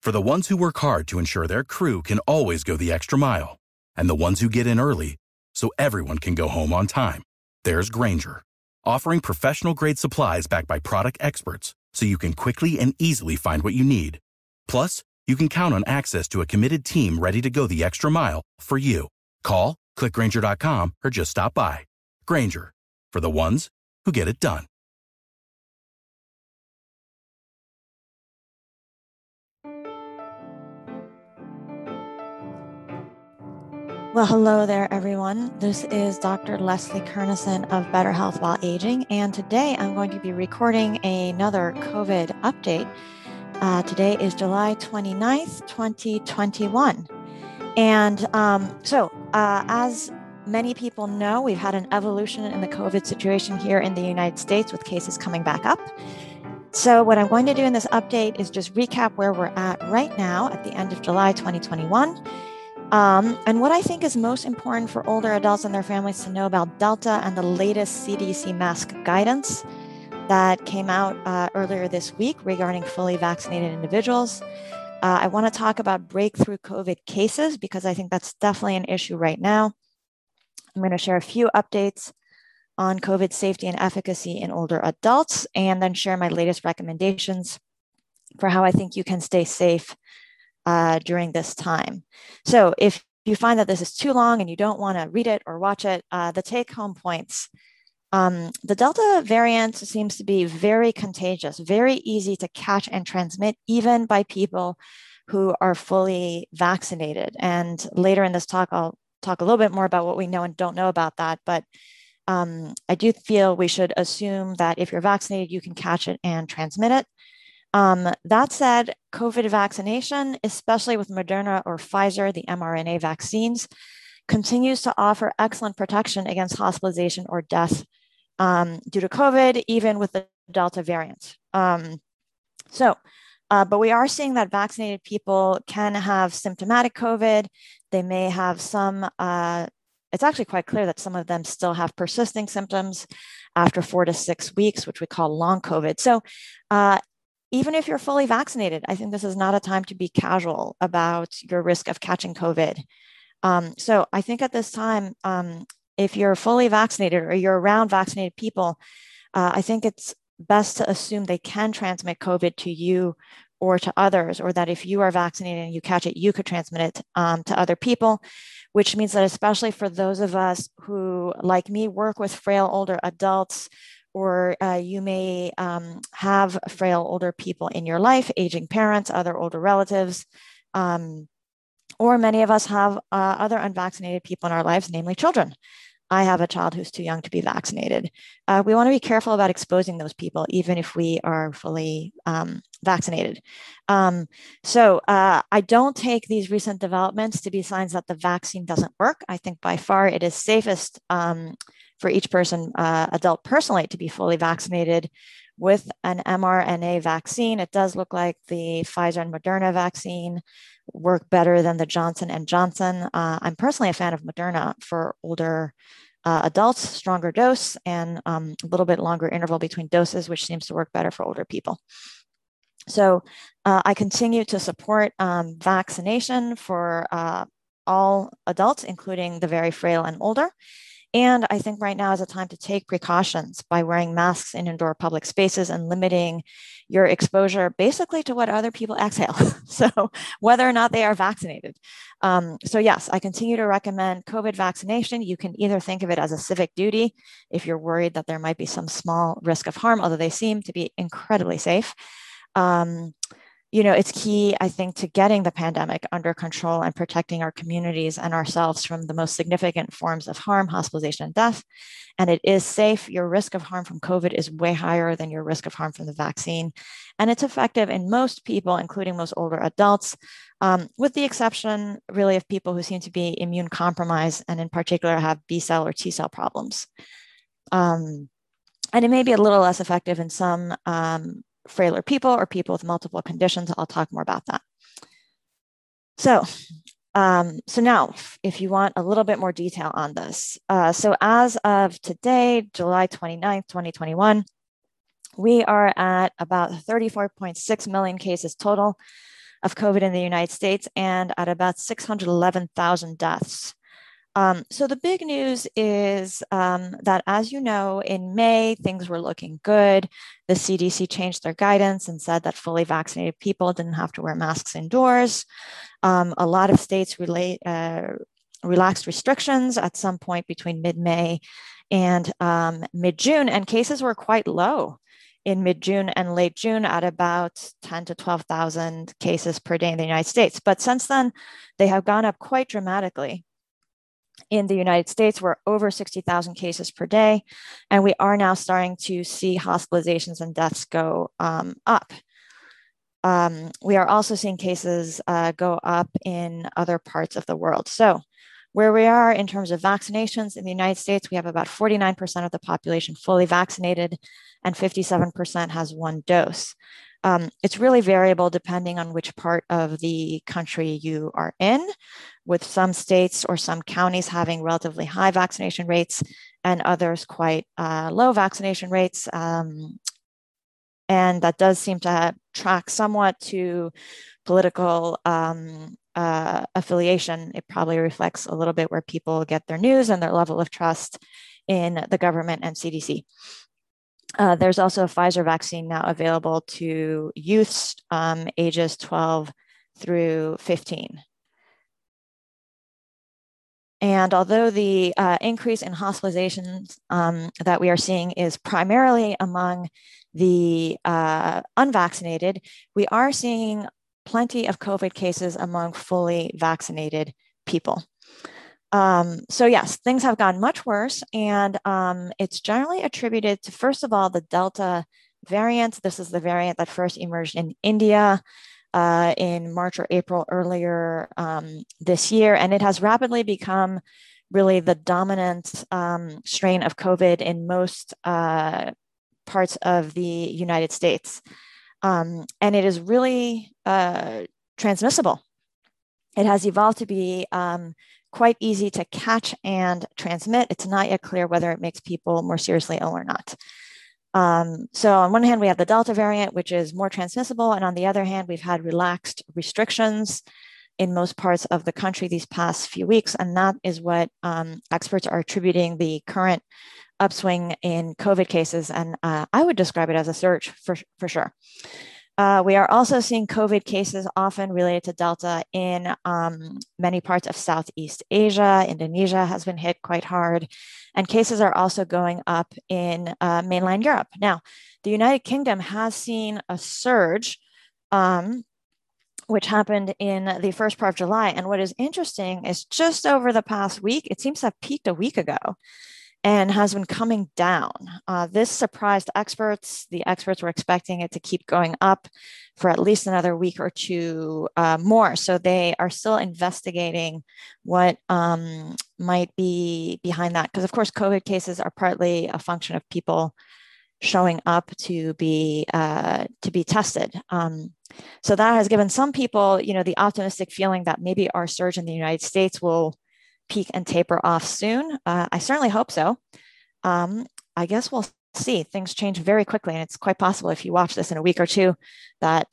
For the ones who work hard to ensure their crew can always go the extra mile, and the ones who get in early so everyone can go home on time, there's Grainger, offering professional-grade supplies backed by product experts so you can quickly and easily find what you need. Plus, you can count on access to a committed team ready to go the extra mile for you. Call, click Grainger.com, or just stop by. Grainger, for the ones who get it done. Well, hello there, everyone. This is Dr. Leslie Kernison of Better Health While Aging, and today I'm going to be recording another COVID update. Today is July 29th, 2021. And as many people know, we've had an evolution in the COVID situation here in the United States with cases coming back up. So what I'm going to do in this update is just recap where we're at right now at the end of July 2021. And what I think is most important for older adults and their families to know about Delta and the latest CDC mask guidance that came out earlier this week regarding fully vaccinated individuals. I want to talk about breakthrough COVID cases because I think that's definitely an issue right now. I'm going to share a few updates on COVID safety and efficacy in older adults, and then share my latest recommendations for how I think you can stay safe during this time. So if you find that this is too long and you don't want to read it or watch it, the take-home points. The Delta variant seems to be very contagious, very easy to catch and transmit, even by people who are fully vaccinated. And later in this talk, I'll talk a little bit more about what we know and don't know about that. But I do feel we should assume that if you're vaccinated, you can catch it and transmit it. That said, COVID vaccination, especially with Moderna or Pfizer, the mRNA vaccines, continues to offer excellent protection against hospitalization or death due to COVID, even with the Delta variant. But we are seeing that vaccinated people can have symptomatic COVID. They may have some, it's actually quite clear that some of them still have persisting symptoms after 4 to 6 weeks, which we call long COVID. So even if you're fully vaccinated, I think this is not a time to be casual about your risk of catching COVID. So I think at this time, if you're fully vaccinated or you're around vaccinated people, I think it's best to assume they can transmit COVID to you or to others, or that if you are vaccinated and you catch it, you could transmit it to other people, which means that especially for those of us who, like me, work with frail older adults, or you may have frail older people in your life, aging parents, other older relatives, or many of us have other unvaccinated people in our lives, namely children. I have a child who's too young to be vaccinated. We want to be careful about exposing those people, even if we are fully vaccinated. I don't take these recent developments to be signs that the vaccine doesn't work. I think by far it is safest for each person, adult personally, to be fully vaccinated with an mRNA vaccine. It does look like the Pfizer and Moderna vaccine work better than the Johnson & Johnson. I'm personally a fan of Moderna for older adults, stronger dose, and a little bit longer interval between doses, which seems to work better for older people. So I continue to support vaccination for all adults, including the very frail and older. And I think right now is a time to take precautions by wearing masks in indoor public spaces and limiting your exposure basically to what other people exhale. So whether or not they are vaccinated. So yes, I continue to recommend COVID vaccination. You can either think of it as a civic duty if you're worried that there might be some small risk of harm, although they seem to be incredibly safe. It's key, I think, to getting the pandemic under control and protecting our communities and ourselves from the most significant forms of harm, hospitalization, and death. And it is safe. Your risk of harm from COVID is way higher than your risk of harm from the vaccine. And it's effective in most people, including most older adults, with the exception really of people who seem to be immune compromised and in particular have B cell or T cell problems. And it may be a little less effective in some frailer people or people with multiple conditions. I'll talk more about that. So now, if you want a little bit more detail on this. So as of today, July 29th, 2021, we are at about 34.6 million cases total. of COVID in the United States and at about 611,000 deaths. So the big news is that, as you know, in May, things were looking good. The CDC changed their guidance and said that fully vaccinated people didn't have to wear masks indoors. A lot of states relaxed restrictions at some point between mid-May and mid-June, and cases were quite low in mid-June and late June at about 10 to 12,000 cases per day in the United States. But since then, they have gone up quite dramatically. In the United States, we're over 60,000 cases per day, and we are now starting to see hospitalizations and deaths go up. We are also seeing cases go up in other parts of the world. So where we are in terms of vaccinations in the United States, we have about 49% of the population fully vaccinated and 57% has one dose. It's really variable depending on which part of the country you are in, with some states or some counties having relatively high vaccination rates and others quite low vaccination rates. And that does seem to track somewhat to political affiliation. It probably reflects a little bit where people get their news and their level of trust in the government and CDC. There's also a Pfizer vaccine now available to youths ages 12 through 15. And although the increase in hospitalizations that we are seeing is primarily among the unvaccinated, we are seeing plenty of COVID cases among fully vaccinated people. So yes, things have gotten much worse, and it's generally attributed to, first of all, the Delta variant. This is the variant that first emerged in India in March or April earlier this year, and it has rapidly become really the dominant strain of COVID in most parts of the United States. And it is really transmissible. It has evolved to be quite easy to catch and transmit. It's not yet clear whether it makes people more seriously ill or not. So on one hand, we have the Delta variant, which is more transmissible. And on the other hand, we've had relaxed restrictions in most parts of the country these past few weeks. And that is what experts are attributing the current upswing in COVID cases. And I would describe it as a surge for sure. We are also seeing COVID cases often related to Delta in many parts of Southeast Asia. Indonesia has been hit quite hard, and cases are also going up in mainland Europe. Now, the United Kingdom has seen a surge, which happened in the first part of July. And what is interesting is just over the past week, it seems to have peaked a week ago and has been coming down. This surprised experts. The experts were expecting it to keep going up for at least another week or two more. So they are still investigating what might be behind that. Because of course, COVID cases are partly a function of people showing up to be tested. So that has given some people, the optimistic feeling that maybe our surge in the United States will peak and taper off soon. I certainly hope so. I guess we'll see. Things change very quickly, and it's quite possible if you watch this in a week or two that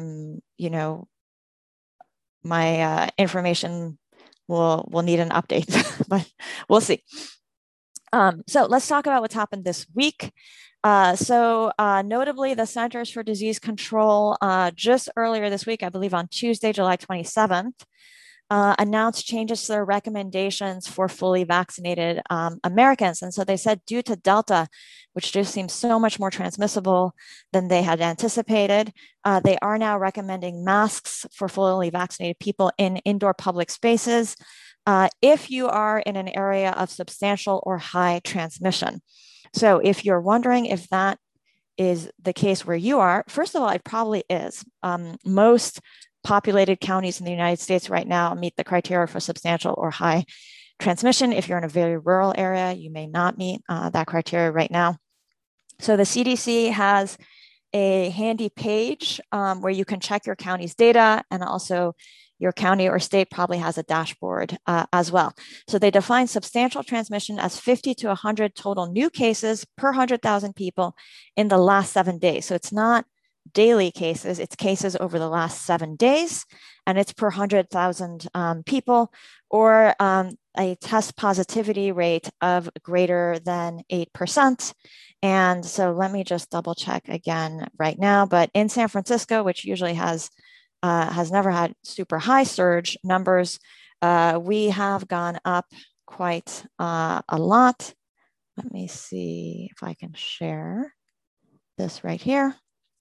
my information will need an update, but we'll see. So let's talk about what's happened this week. Notably, the Centers for Disease Control just earlier this week, I believe on Tuesday, July 27th, announced changes to their recommendations for fully vaccinated Americans. And so they said, due to Delta, which just seems so much more transmissible than they had anticipated, they are now recommending masks for fully vaccinated people in indoor public spaces if you are in an area of substantial or high transmission. So if you're wondering if that is the case where you are, first of all, it probably is. Most populated counties in the United States right now meet the criteria for substantial or high transmission. If you're in a very rural area, you may not meet that criteria right now. So the CDC has a handy page where you can check your county's data, and also your county or state probably has a dashboard as well. So they define substantial transmission as 50 to 100 total new cases per 100,000 people in the last 7 days. So it's not daily cases, it's cases over the last 7 days, and it's per 100,000 people, or a test positivity rate of greater than 8%. And so let me just double check again right now. But in San Francisco, which usually has never had super high surge numbers, we have gone up quite a lot. Let me see if I can share this right here.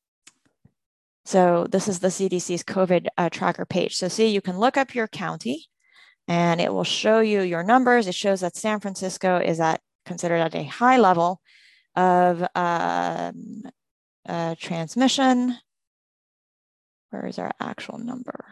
So this is the CDC's COVID tracker page. So see, you can look up your county and it will show you your numbers. It shows that San Francisco is considered at a high level of transmission. Where is our actual number?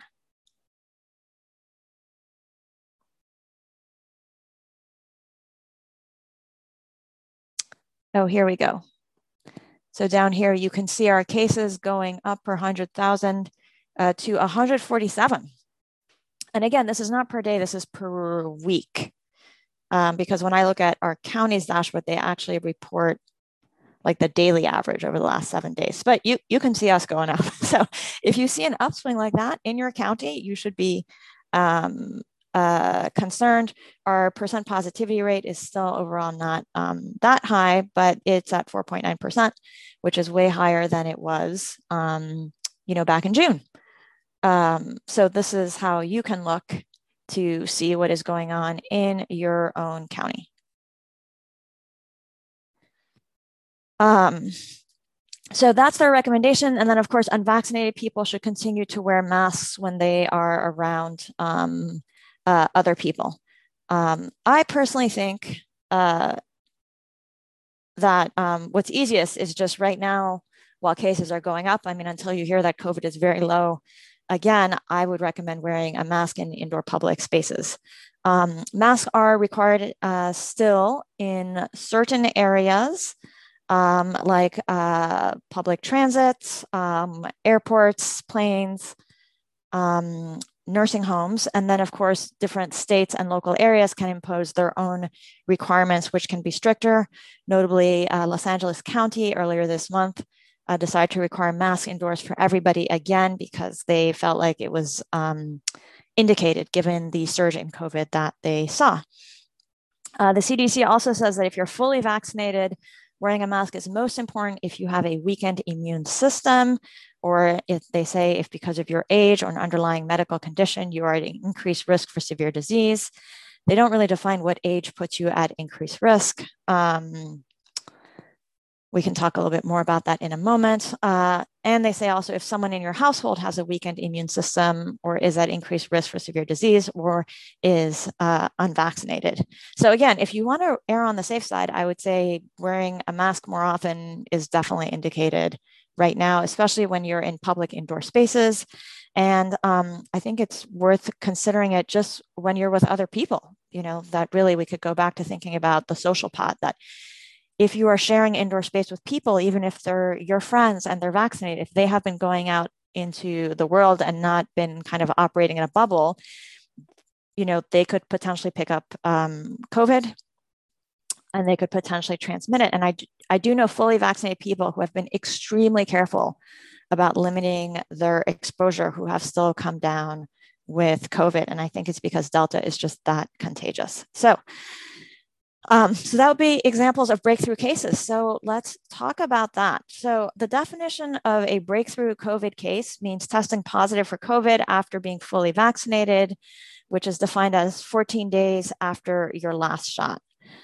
Oh, here we go. So down here, you can see our cases going up per 100,000 to 147. And again, this is not per day, this is per week. Because when I look at our county's dashboard, they actually report like the daily average over the last 7 days. But you can see us going up. So if you see an upswing like that in your county, you should be concerned. Our percent positivity rate is still overall not that high, but it's at 4.9%, which is way higher than it was, back in June. So this is how you can look to see what is going on in your own county. So that's their recommendation. And then, of course, unvaccinated people should continue to wear masks when they are around other people. I personally think that what's easiest is just right now, while cases are going up, I mean, until you hear that COVID is very low, again, I would recommend wearing a mask in indoor public spaces. Masks are required still in certain areas, like public transit, airports, planes, nursing homes. And then, of course, different states and local areas can impose their own requirements, which can be stricter. Notably, Los Angeles County earlier this month decided to require masks indoors for everybody again, because they felt like it was indicated given the surge in COVID that they saw. The CDC also says that if you're fully vaccinated, wearing a mask is most important if you have a weakened immune system, or if they say if because of your age or an underlying medical condition, you are at increased risk for severe disease. They don't really define what age puts you at increased risk. We can talk a little bit more about that in a moment. And they say also if someone in your household has a weakened immune system or is at increased risk for severe disease or is unvaccinated. So again, if you want to err on the safe side, I would say wearing a mask more often is definitely indicated right now, especially when you're in public indoor spaces. And I think it's worth considering it just when you're with other people, that really we could go back to thinking about the social pot, that if you are sharing indoor space with people, even if they're your friends and they're vaccinated, if they have been going out into the world and not been kind of operating in a bubble, they could potentially pick up COVID and they could potentially transmit it. And I do know fully vaccinated people who have been extremely careful about limiting their exposure, who have still come down with COVID. And I think it's because Delta is just that contagious. So that would be examples of breakthrough cases. So let's talk about that. So the definition of a breakthrough COVID case means testing positive for COVID after being fully vaccinated, which is defined as 14 days after your last shot.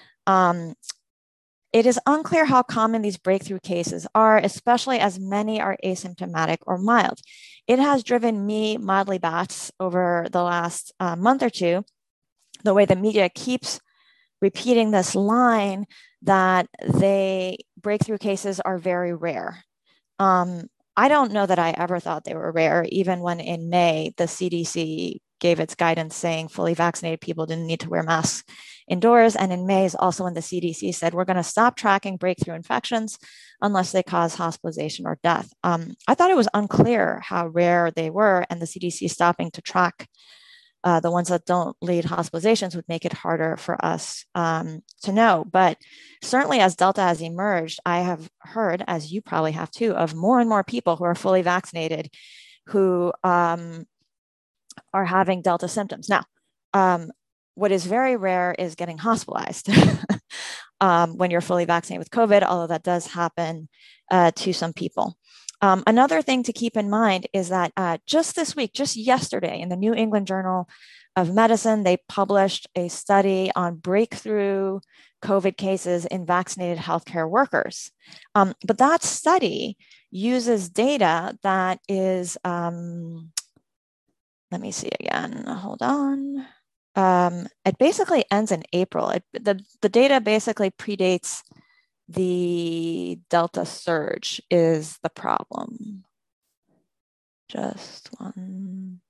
It is unclear how common these breakthrough cases are, especially as many are asymptomatic or mild. It has driven me mildly bats over the last month or two, the way the media keeps repeating this line that breakthrough cases are very rare. I don't know that I ever thought they were rare, even when in May, the CDC gave its guidance saying fully vaccinated people didn't need to wear masks indoors. And in May is also when the CDC said, we're going to stop tracking breakthrough infections unless they cause hospitalization or death. I thought it was unclear how rare they were, and the CDC stopping to track The ones that don't lead hospitalizations would make it harder for us to know. But certainly as Delta has emerged, I have heard, as you probably have too, of more and more people who are fully vaccinated who are having Delta symptoms. Now, what is very rare is getting hospitalized when you're fully vaccinated with COVID, although that does happen to some people. Another thing to keep in mind is that just this week, just yesterday, in the New England Journal of Medicine, they published a study on breakthrough COVID cases in vaccinated healthcare workers. But that study uses data that is, let me see again, hold on. It basically ends in April. The data basically predates the Delta surge is the problem. Just one.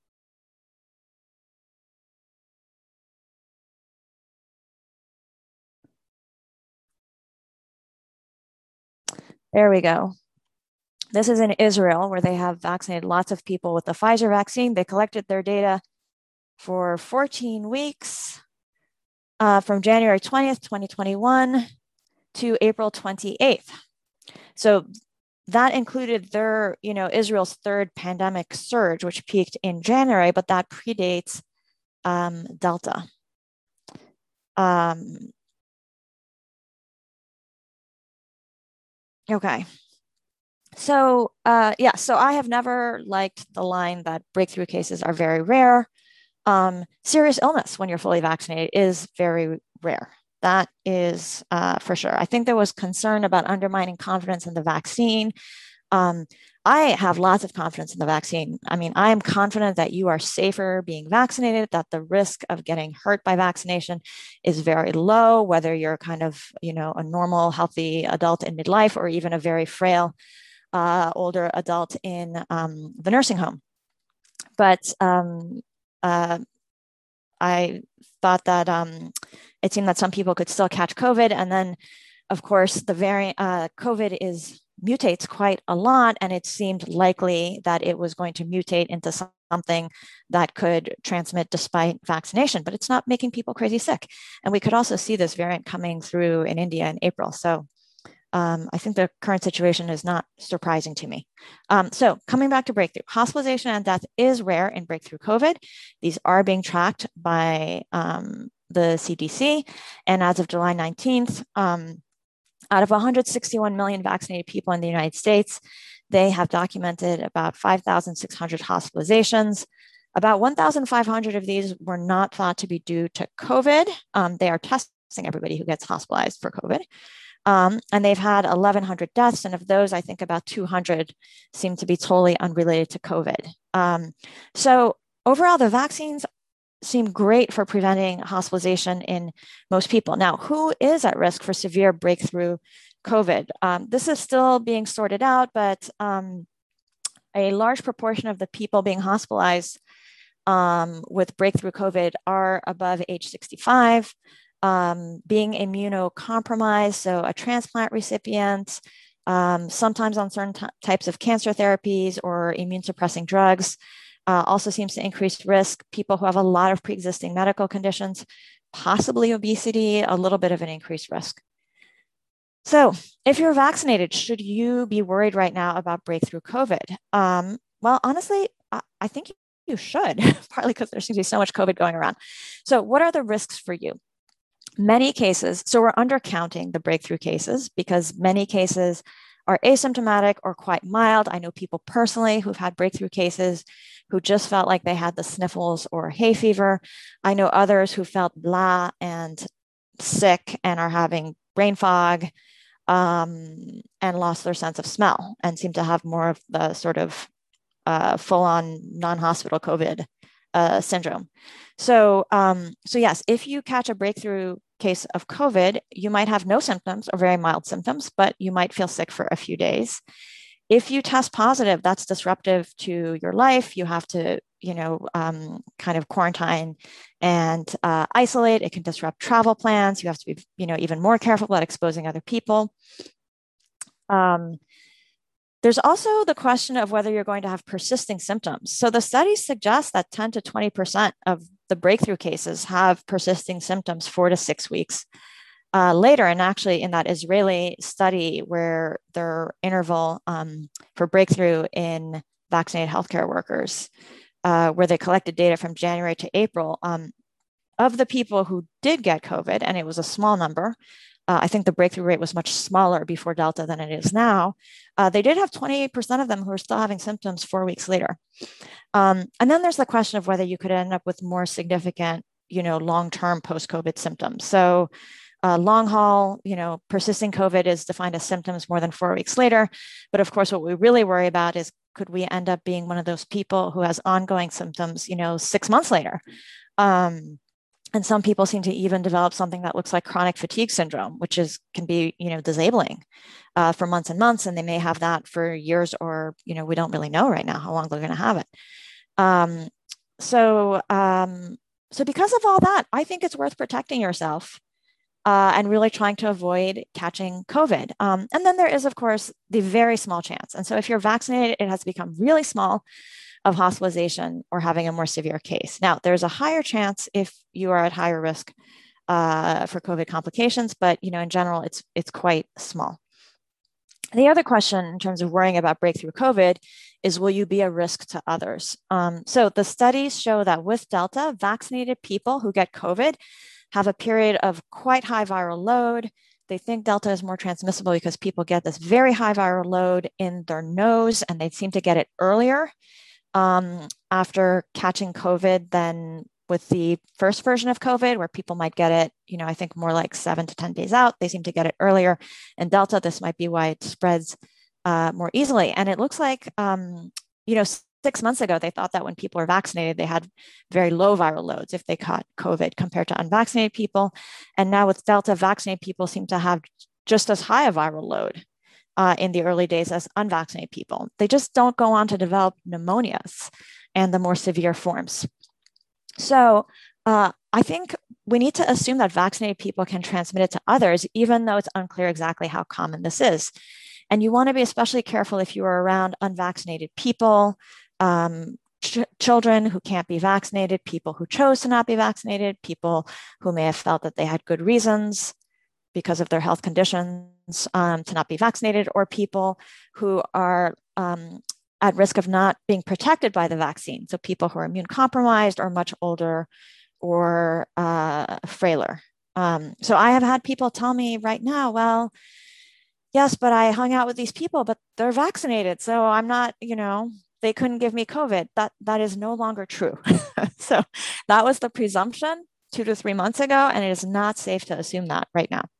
There we go. This is in Israel, where they have vaccinated lots of people with the Pfizer vaccine. They collected their data for 14 weeks from January 20th, 2021 to April 28th. So that included their, Israel's third pandemic surge, which peaked in January, but that predates Delta. Okay. So, so I have never liked the line that breakthrough cases are very rare. Serious illness when you're fully vaccinated is very rare. That is for sure. I think there was concern about undermining confidence in the vaccine. I have lots of confidence in the vaccine. I mean, I am confident that you are safer being vaccinated, that the risk of getting hurt by vaccination is very low, whether you're kind of, a normal, healthy adult in midlife or even a very frail older adult in the nursing home. But I thought that it seemed that some people could still catch COVID. And then, of course, the variant COVID mutates quite a lot, and it seemed likely that it was going to mutate into something that could transmit despite vaccination, but it's not making people crazy sick. And we could also see this variant coming through in India in April. So I think the current situation is not surprising to me. So coming back to breakthrough, hospitalization and death is rare in breakthrough COVID. These are being tracked by the CDC. And as of July 19th, out of 161 million vaccinated people in the United States, they have documented about 5,600 hospitalizations. About 1,500 of these were not thought to be due to COVID. They are testing everybody who gets hospitalized for COVID. And they've had 1,100 deaths. And of those, I think about 200 seem to be totally unrelated to COVID. So overall, the vaccines seem great for preventing hospitalization in most people. Now, who is at risk for severe breakthrough COVID? This is still being sorted out, but a large proportion of the people being hospitalized with breakthrough COVID are above age 65, being immunocompromised, so a transplant recipient, sometimes on certain types of cancer therapies or immune suppressing drugs. Also seems to increase risk. People who have a lot of pre-existing medical conditions, possibly obesity, a little bit of an increased risk. So if you're vaccinated, should you be worried right now about breakthrough COVID? Well, honestly, I think you should, partly because there seems to be so much COVID going around. So what are the risks for you? Many cases, so we're undercounting the breakthrough cases because many cases are asymptomatic or quite mild. I know people personally who've had breakthrough cases who just felt like they had the sniffles or hay fever. I know others who felt blah and sick and are having brain fog and lost their sense of smell and seem to have more of the sort of full-on non-hospital COVID syndrome. So yes, if you catch a breakthrough case of COVID, you might have no symptoms or very mild symptoms, but you might feel sick for a few days. If you test positive, that's disruptive to your life. You have to, kind of quarantine and isolate. It can disrupt travel plans. You have to be, even more careful about exposing other people. There's also the question of whether you're going to have persisting symptoms. So the studies suggest that 10 to 20% of the breakthrough cases have persisting symptoms 4 to 6 weeks later. And actually, in that Israeli study where their interval for breakthrough in vaccinated healthcare workers, where they collected data from January to April, of the people who did get COVID, and it was a small number, I think the breakthrough rate was much smaller before Delta than it is now. They did have 28% of them who are still having symptoms 4 weeks later. And then there's the question of whether you could end up with more significant, long-term post-COVID symptoms. So long haul, persisting COVID is defined as symptoms more than 4 weeks later. But of course, what we really worry about is, could we end up being one of those people who has ongoing symptoms, 6 months later? And some people seem to even develop something that looks like chronic fatigue syndrome, which can be, disabling for months and months. And they may have that for years, or, we don't really know right now how long they're going to have it. So because of all that, I think it's worth protecting yourself and really trying to avoid catching COVID. And then there is, of course, the very small chance. And so if you're vaccinated, it has become really small of hospitalization or having a more severe case. Now, there's a higher chance if you are at higher risk for COVID complications, but in general, it's quite small. The other question in terms of worrying about breakthrough COVID is, will you be a risk to others? So the studies show that with Delta, vaccinated people who get COVID have a period of quite high viral load. They think Delta is more transmissible because people get this very high viral load in their nose, and they seem to get it earlier after catching COVID than with the first version of COVID, where people might get it, I think more like 7 to 10 days out. They seem to get it earlier. And Delta, this might be why it spreads more easily. And it looks like, 6 months ago, they thought that when people were vaccinated, they had very low viral loads if they caught COVID compared to unvaccinated people. And now with Delta, vaccinated people seem to have just as high a viral load in the early days as unvaccinated people. They just don't go on to develop pneumonias and the more severe forms. So I think we need to assume that vaccinated people can transmit it to others, even though it's unclear exactly how common this is. And you want to be especially careful if you are around unvaccinated people, children who can't be vaccinated, people who chose to not be vaccinated, people who may have felt that they had good reasons because of their health conditions to not be vaccinated, or people who are at risk of not being protected by the vaccine. So people who are immune compromised or much older or frailer. So I have had people tell me right now, well, yes, but I hung out with these people, but they're vaccinated. So I'm not, they couldn't give me COVID. That is no longer true. So that was the presumption 2 to 3 months ago, and it is not safe to assume that right now.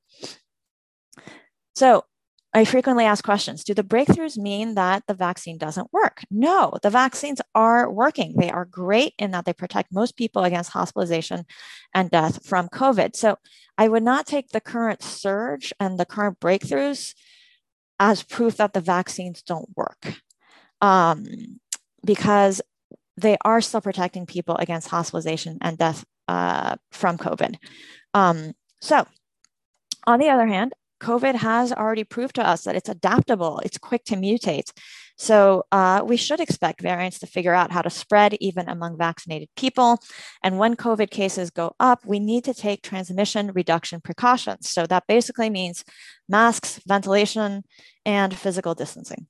So I frequently ask questions. Do the breakthroughs mean that the vaccine doesn't work? No, the vaccines are working. They are great in that they protect most people against hospitalization and death from COVID. So I would not take the current surge and the current breakthroughs as proof that the vaccines don't work, because they are still protecting people against hospitalization and death from COVID. So on the other hand, COVID has already proved to us that it's adaptable, it's quick to mutate. So we should expect variants to figure out how to spread even among vaccinated people. And when COVID cases go up, we need to take transmission reduction precautions. So that basically means masks, ventilation, and physical distancing.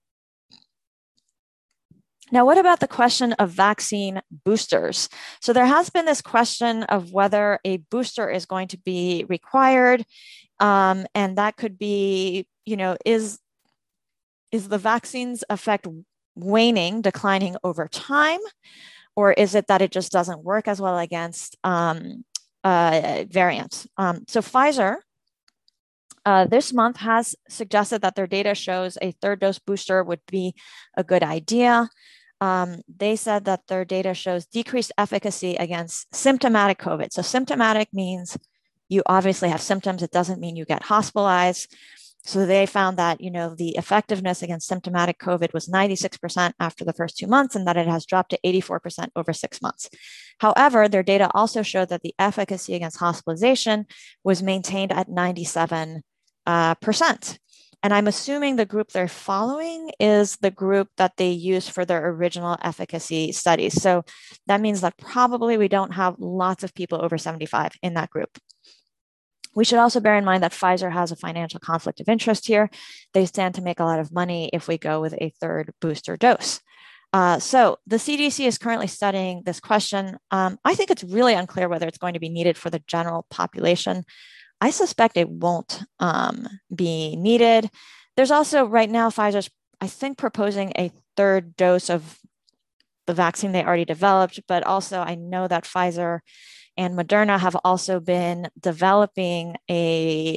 Now, what about the question of vaccine boosters? So there has been this question of whether a booster is going to be required. And that could be, is the vaccine's effect waning, declining over time? Or is it that it just doesn't work as well against variants? So Pfizer this month has suggested that their data shows a third dose booster would be a good idea. They said that their data shows decreased efficacy against symptomatic COVID. So symptomatic means you obviously have symptoms. It doesn't mean you get hospitalized. So they found that, the effectiveness against symptomatic COVID was 96% after the first 2 months, and that it has dropped to 84% over 6 months. However, their data also showed that the efficacy against hospitalization was maintained at 97%. And I'm assuming the group they're following is the group that they used for their original efficacy studies. So that means that probably we don't have lots of people over 75 in that group. We should also bear in mind that Pfizer has a financial conflict of interest here. They stand to make a lot of money if we go with a third booster dose. So the CDC is currently studying this question. I think it's really unclear whether it's going to be needed for the general population. I suspect it won't be needed. There's also right now, Pfizer's, I think, proposing a third dose of the vaccine they already developed, but also I know that Pfizer and Moderna have also been developing a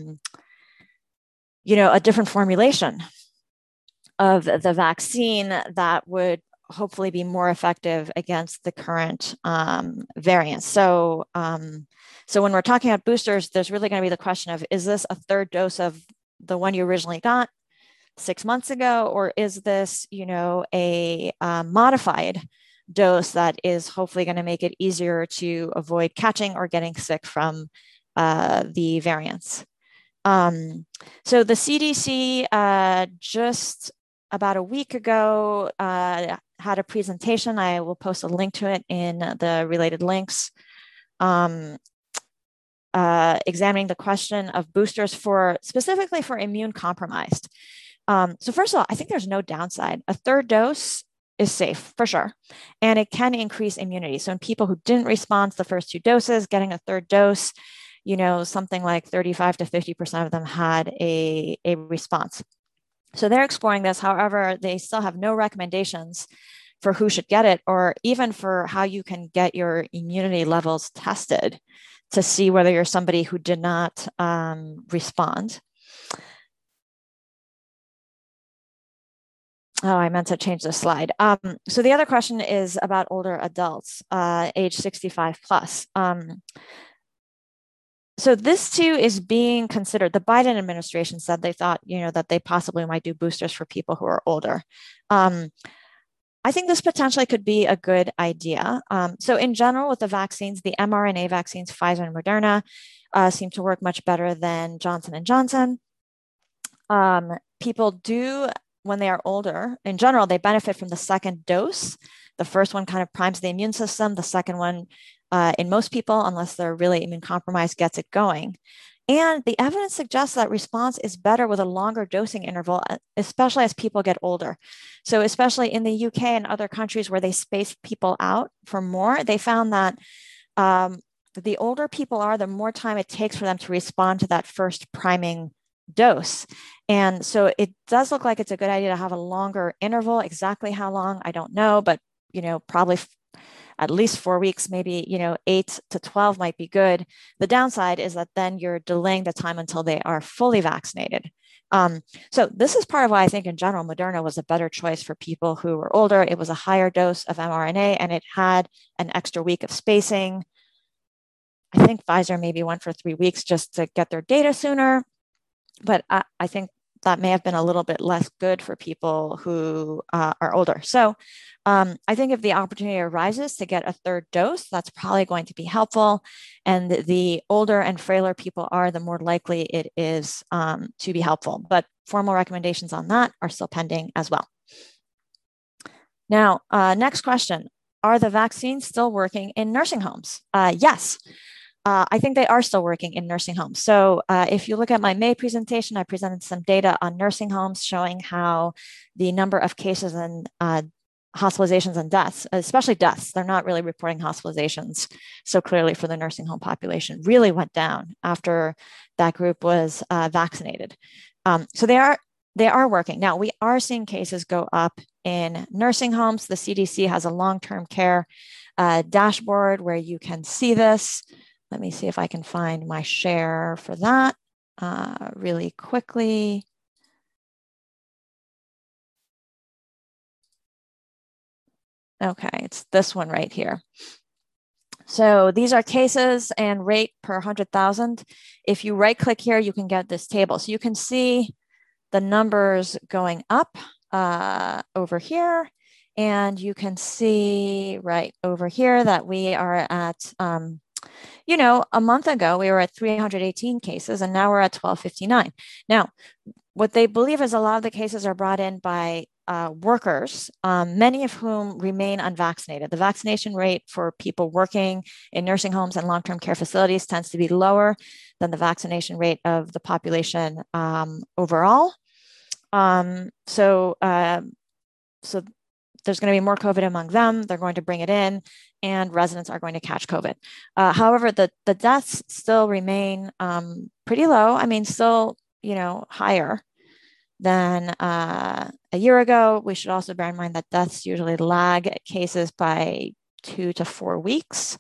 different formulation of the vaccine that would hopefully be more effective against the current variants. So when we're talking about boosters, there's really going to be the question of, is this a third dose of the one you originally got 6 months ago, or is this, a modified dose that is hopefully going to make it easier to avoid catching or getting sick from the variants? So the CDC just about a week ago had a presentation. I will post a link to it in the related links, examining the question of boosters specifically for immune compromised. So first of all, I think there's no downside. A third dose is safe for sure, and it can increase immunity. So in people who didn't respond to the first 2 doses, getting a third dose, something like 35 to 50% of them had a response. So they're exploring this. However, they still have no recommendations for who should get it, or even for how you can get your immunity levels tested to see whether you're somebody who did not respond. Oh, I meant to change the slide. So the other question is about older adults, age 65 plus. So this too is being considered. The Biden administration said they thought, that they possibly might do boosters for people who are older. I think this potentially could be a good idea. So in general, with the vaccines, the mRNA vaccines, Pfizer and Moderna, seem to work much better than Johnson and Johnson. People do, when they are older, in general, they benefit from the second dose. The first one kind of primes the immune system. The second one, in most people, unless they're really immune compromised, gets it going. And the evidence suggests that response is better with a longer dosing interval, especially as people get older. So especially in the UK and other countries where they space people out for more, they found that the older people are, the more time it takes for them to respond to that first priming dose. And so it does look like it's a good idea to have a longer interval. Exactly how long, I don't know, but probably at least 4 weeks, maybe 8 to 12 might be good. The downside is that then you're delaying the time until they are fully vaccinated. So this is part of why I think in general Moderna was a better choice for people who were older. It was a higher dose of mRNA and it had an extra week of spacing. I think Pfizer maybe went for 3 weeks just to get their data sooner, but I think that may have been a little bit less good for people who are older. So I think if the opportunity arises to get a third dose, that's probably going to be helpful. And the older and frailer people are, the more likely it is to be helpful. But formal recommendations on that are still pending as well. Now, next question. Are the vaccines still working in nursing homes? Yes. I think they are still working in nursing homes. So if you look at my May presentation, I presented some data on nursing homes showing how the number of cases and hospitalizations and deaths, especially deaths, they're not really reporting hospitalizations so clearly for the nursing home population, really went down after that group was vaccinated. So they are working. Now, we are seeing cases go up in nursing homes. The CDC has a long-term care dashboard where you can see this. Let me see if I can find my share for that really quickly. Okay, it's this one right here. So these are cases and rate per 100,000. If you right click here, you can get this table. So you can see the numbers going up over here. And you can see right over here that we are at, a month ago, we were at 318 cases and now we're at 1259. Now, what they believe is a lot of the cases are brought in by workers, many of whom remain unvaccinated. The vaccination rate for people working in nursing homes and long-term care facilities tends to be lower than the vaccination rate of the population overall. So there's going to be more COVID among them. They're going to bring it in, and residents are going to catch COVID. However, the deaths still remain pretty low. I mean, still, higher than a year ago. We should also bear in mind that deaths usually lag cases by 2 to 4 weeks.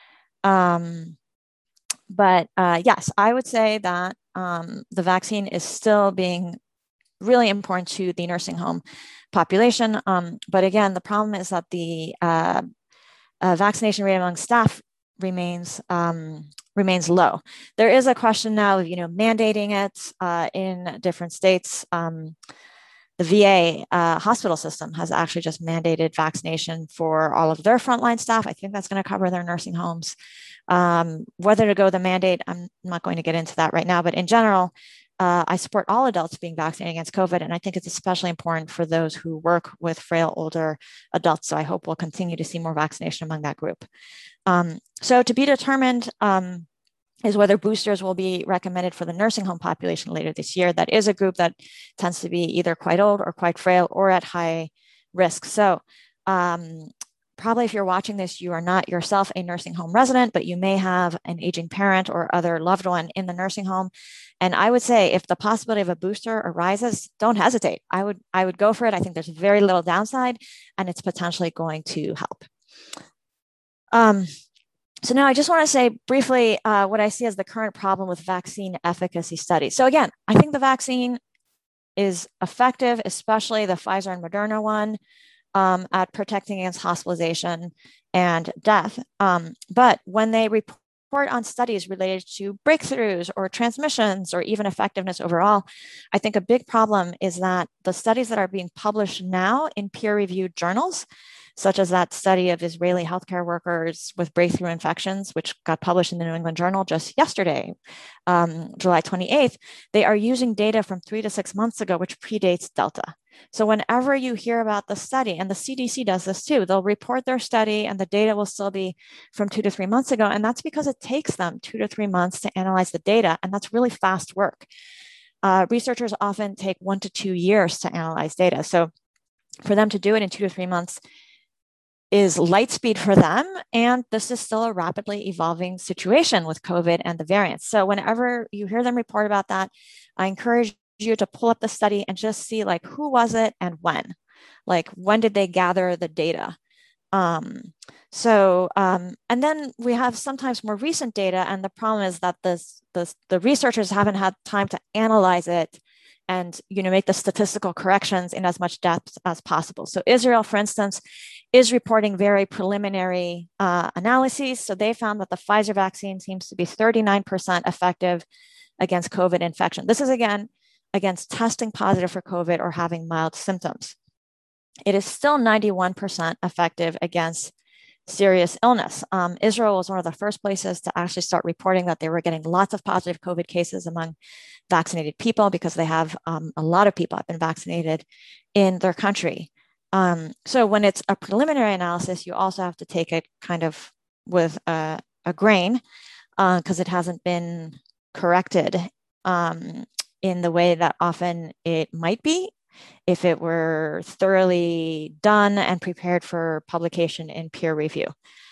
But yes, I would say that the vaccine is still being really important to the nursing home population. But again, the problem is that the vaccination rate among staff remains low. There is a question now of mandating it in different states. The VA hospital system has actually just mandated vaccination for all of their frontline staff. I think that's going to cover their nursing homes. Whether to go the mandate, I'm not going to get into that right now. But in general, I support all adults being vaccinated against COVID, and I think it's especially important for those who work with frail older adults. So I hope we'll continue to see more vaccination among that group. So to be determined is whether boosters will be recommended for the nursing home population later this year. That is a group that tends to be either quite old or quite frail or at high risk. So probably if you're watching this, you are not yourself a nursing home resident, but you may have an aging parent or other loved one in the nursing home. And I would say if the possibility of a booster arises, don't hesitate. I would go for it. I think there's very little downside, and it's potentially going to help. So now I just want to say briefly what I see as the current problem with vaccine efficacy studies. So again, I think the vaccine is effective, especially the Pfizer and Moderna one, at protecting against hospitalization and death. But when they report on studies related to breakthroughs or transmissions or even effectiveness overall, I think a big problem is that the studies that are being published now in peer-reviewed journals, such as that study of Israeli healthcare workers with breakthrough infections, which got published in the New England Journal just yesterday, July 28th, they are using data from 3 to 6 months ago, which predates Delta. So whenever you hear about the study, and the CDC does this too, they'll report their study and the data will still be from 2 to 3 months ago. And that's because it takes them 2 to 3 months to analyze the data. And that's really fast work. Researchers often take 1 to 2 years to analyze data. So for them to do it in 2 to 3 months is light speed for them. And this is still a rapidly evolving situation with COVID and the variants. So whenever you hear them report about that, I encourage you to pull up the study and just see who was it and when did they gather the data. And then we have sometimes more recent data, and the problem is that the researchers haven't had time to analyze it and make the statistical corrections in as much depth as possible. So Israel, for instance, is reporting very preliminary analyses. So they found that the Pfizer vaccine seems to be 39% effective against COVID infection. This is again against testing positive for COVID or having mild symptoms. It is still 91% effective against serious illness. Israel was one of the first places to actually start reporting that they were getting lots of positive COVID cases among vaccinated people because they have a lot of people have been vaccinated in their country. So when it's a preliminary analysis, you also have to take it kind of with a grain because it hasn't been corrected in the way that often it might be if it were thoroughly done and prepared for publication in peer review.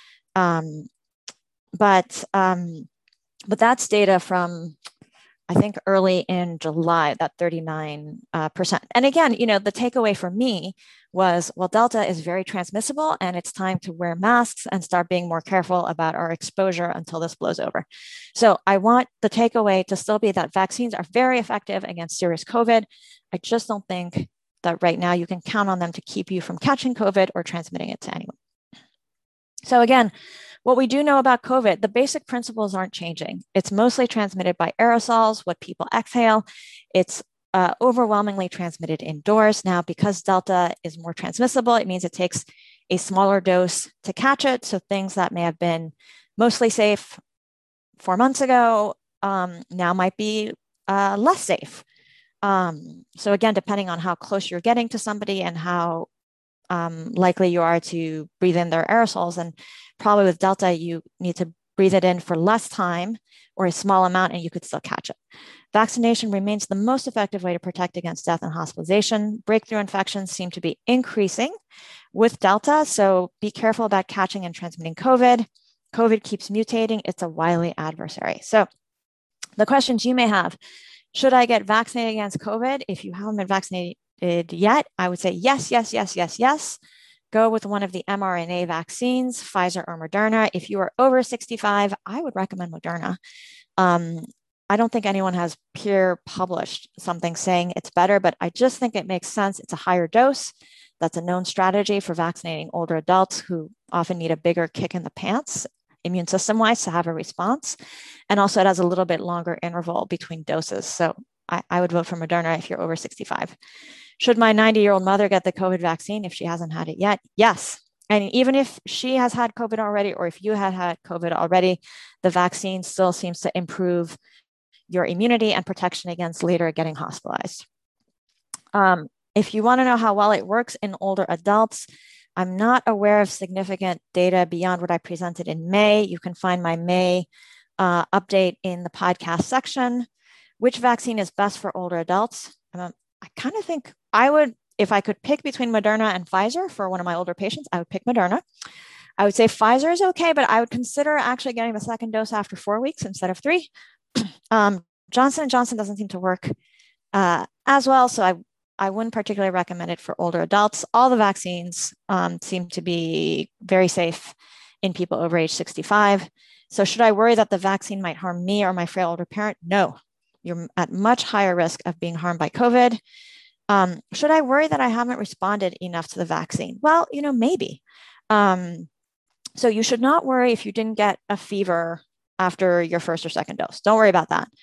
But that's data from, I think, early in July, that 39%. And again, the takeaway for me was, well, Delta is very transmissible and it's time to wear masks and start being more careful about our exposure until this blows over. So I want the takeaway to still be that vaccines are very effective against serious COVID. I just don't think that right now you can count on them to keep you from catching COVID or transmitting it to anyone. So again, what we do know about COVID, the basic principles aren't changing. It's mostly transmitted by aerosols, what people exhale. It's overwhelmingly transmitted indoors. Now, because Delta is more transmissible, it means it takes a smaller dose to catch it. So things that may have been mostly safe 4 months ago now might be less safe So again, depending on how close you're getting to somebody and how likely you are to breathe in their aerosols, and probably with Delta, you need to breathe it in for less time or a small amount, and you could still catch it. Vaccination remains the most effective way to protect against death and hospitalization. Breakthrough infections seem to be increasing with Delta, so be careful about catching and transmitting COVID. COVID keeps mutating. It's a wily adversary. So the questions you may have: should I get vaccinated against COVID? If you haven't been vaccinated yet, I would say yes, yes, yes, yes, yes. Go with one of the mRNA vaccines, Pfizer or Moderna. If you are over 65, I would recommend Moderna. I don't think anyone has peer published something saying it's better, but I just think it makes sense. It's a higher dose. That's a known strategy for vaccinating older adults who often need a bigger kick in the pants, immune system wise, to have a response. And also, it has a little bit longer interval between doses. So I would vote for Moderna if you're over 65. Should my 90-year-old mother get the COVID vaccine if she hasn't had it yet? Yes. And even if she has had COVID already, or if you had COVID already, the vaccine still seems to improve your immunity and protection against later getting hospitalized. If you want to know how well it works in older adults, I'm not aware of significant data beyond what I presented in May. You can find my May update in the podcast section. Which vaccine is best for older adults? I kind of think I would, if I could pick between Moderna and Pfizer for one of my older patients, I would pick Moderna. I would say Pfizer is okay, but I would consider actually getting the second dose after 4 weeks instead of 3. Johnson & Johnson doesn't seem to work as well, so I wouldn't particularly recommend it for older adults. All the vaccines seem to be very safe in people over age 65. So should I worry that the vaccine might harm me or my frail older parent? No. You're at much higher risk of being harmed by COVID. Should I worry that I haven't responded enough to the vaccine? Well, maybe. So you should not worry if you didn't get a fever after your first or second dose. Don't worry about that.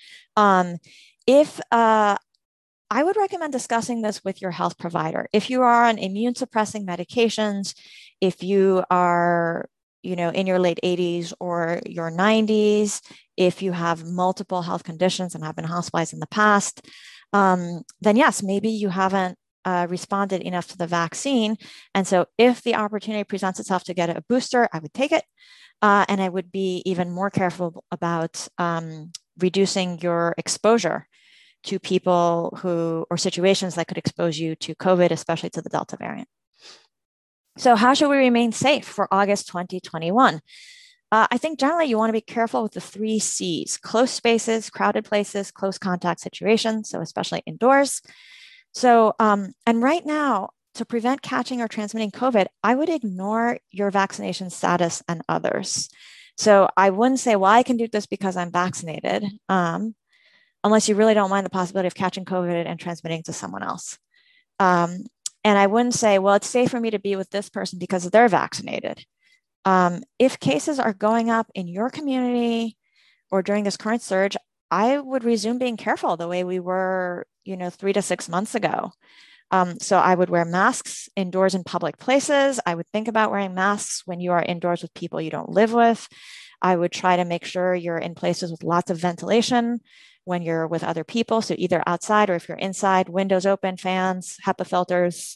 I would recommend discussing this with your health provider. If you are on immune suppressing medications, if you are in your late 80s or your 90s, if you have multiple health conditions and have been hospitalized in the past, then yes, maybe you haven't responded enough to the vaccine. And so if the opportunity presents itself to get a booster, I would take it. And I would be even more careful about reducing your exposure to people or situations that could expose you to COVID, especially to the Delta variant. So how should we remain safe for August 2021? I think generally you want to be careful with the 3 C's: close spaces, crowded places, close contact situations, so especially indoors. So, and right now, to prevent catching or transmitting COVID, I would ignore your vaccination status and others. So I wouldn't say, well, I can do this because I'm vaccinated, unless you really don't mind the possibility of catching COVID and transmitting to someone else. And I wouldn't say, well, it's safe for me to be with this person because they're vaccinated. If cases are going up in your community or during this current surge, I would resume being careful the way we were, 3 to 6 months ago. So I would wear masks indoors in public places. I would think about wearing masks when you are indoors with people you don't live with. I would try to make sure you're in places with lots of ventilation when you're with other people. So either outside or if you're inside, windows open, fans, HEPA filters.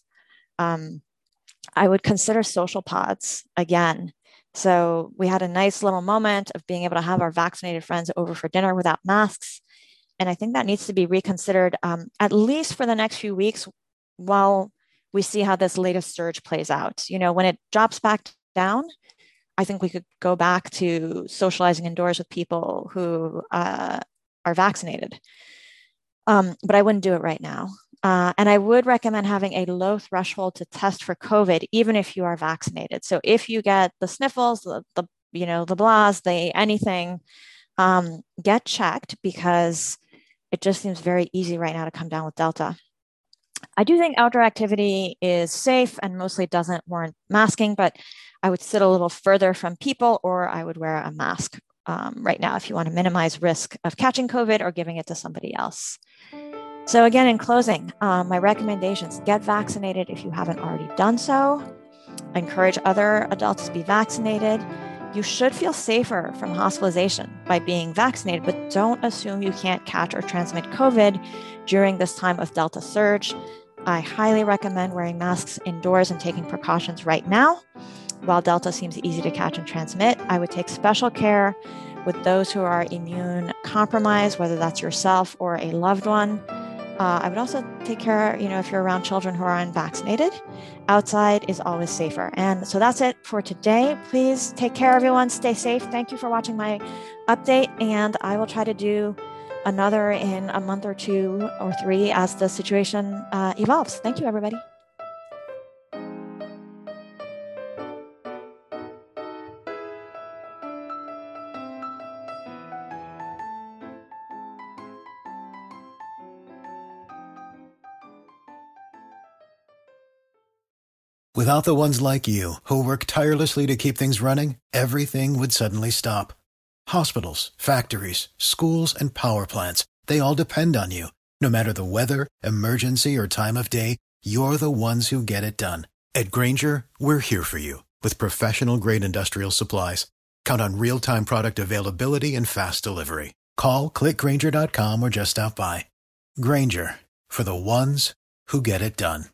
I would consider social pods again. So we had a nice little moment of being able to have our vaccinated friends over for dinner without masks. And I think that needs to be reconsidered, at least for the next few weeks while we see how this latest surge plays out. When it drops back down, I think we could go back to socializing indoors with people who are vaccinated. But I wouldn't do it right now. And I would recommend having a low threshold to test for COVID, even if you are vaccinated. So if you get the sniffles, the blahs, anything, get checked, because it just seems very easy right now to come down with Delta. I do think outdoor activity is safe and mostly doesn't warrant masking, but I would sit a little further from people, or I would wear a mask right now if you want to minimize risk of catching COVID or giving it to somebody else. So again, in closing, my recommendations: get vaccinated if you haven't already done so. Encourage other adults to be vaccinated. You should feel safer from hospitalization by being vaccinated, but don't assume you can't catch or transmit COVID during this time of Delta surge. I highly recommend wearing masks indoors and taking precautions right now. While Delta seems easy to catch and transmit, I would take special care with those who are immune compromised, whether that's yourself or a loved one. I would also take care, if you're around children who are unvaccinated. Outside is always safer. And so that's it for today. Please take care, everyone. Stay safe. Thank you for watching my update. And I will try to do another in a month or 2 or 3 as the situation evolves. Thank you, everybody. Without the ones like you, who work tirelessly to keep things running, everything would suddenly stop. Hospitals, factories, schools, and power plants, they all depend on you. No matter the weather, emergency, or time of day, you're the ones who get it done. At Grainger, we're here for you with professional-grade industrial supplies. Count on real-time product availability and fast delivery. Call, click Grainger.com, or just stop by. Grainger, for the ones who get it done.